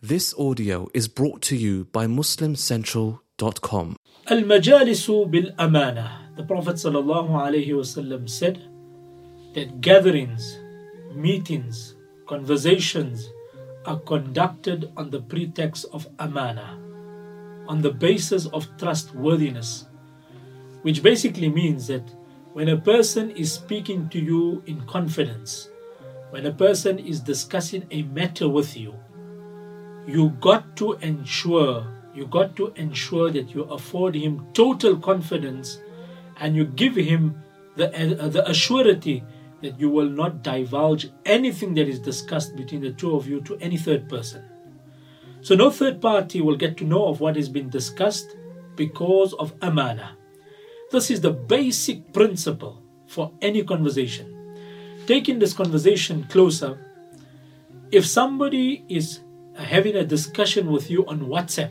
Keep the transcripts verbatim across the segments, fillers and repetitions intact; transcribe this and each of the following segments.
This audio is brought to you by muslim central dot com. Al-majalisu bil-amana. The Prophet sallallahu alaihi wasallam said that gatherings, meetings, conversations are conducted on the pretext of amana, on the basis of trustworthiness, which basically means that when a person is speaking to you in confidence, when a person is discussing a matter with you, you got to ensure, you got to ensure that you afford him total confidence and you give him the, uh, the assurity that you will not divulge anything that is discussed between the two of you to any third person. So no third party will get to know of what has been discussed because of amana. This is the basic principle for any conversation. Taking this conversation closer, if somebody is having a discussion with you on WhatsApp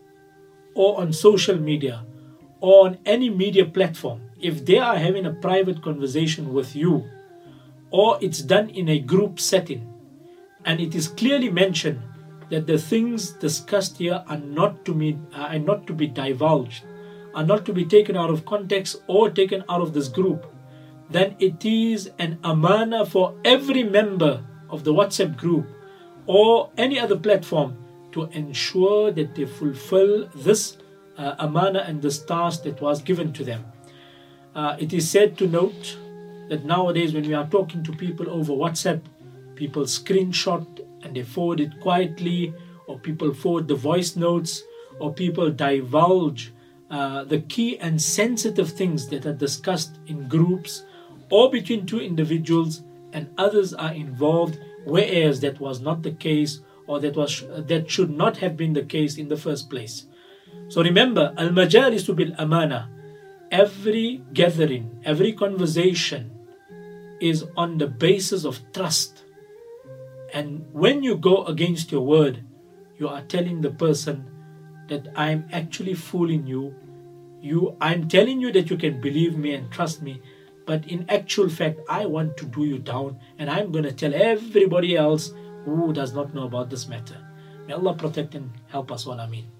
or on social media or on any media platform, if they are having a private conversation with you or it's done in a group setting and it is clearly mentioned that the things discussed here are not to be, are not to be divulged, are not to be taken out of context or taken out of this group, then it is an amana for every member of the WhatsApp group or any other platform to ensure that they fulfill this uh, amana and this task that was given to them. Uh, it is said to note that nowadays when we are talking to people over WhatsApp, people screenshot and they forward it quietly, or people forward the voice notes, or people divulge uh, the key and sensitive things that are discussed in groups or between two individuals, and others are involved, whereas that was not the case, or that was that should not have been the case in the first place. So remember, al-majalisu bil-amana. Every gathering, every conversation is on the basis of trust. And when you go against your word, you are telling the person that I'm actually fooling you. You, I'm telling you that you can believe me and trust me, but in actual fact, I want to do you down, and I'm going to tell everybody else who does not know about this matter. May Allah protect and help us all. Ameen.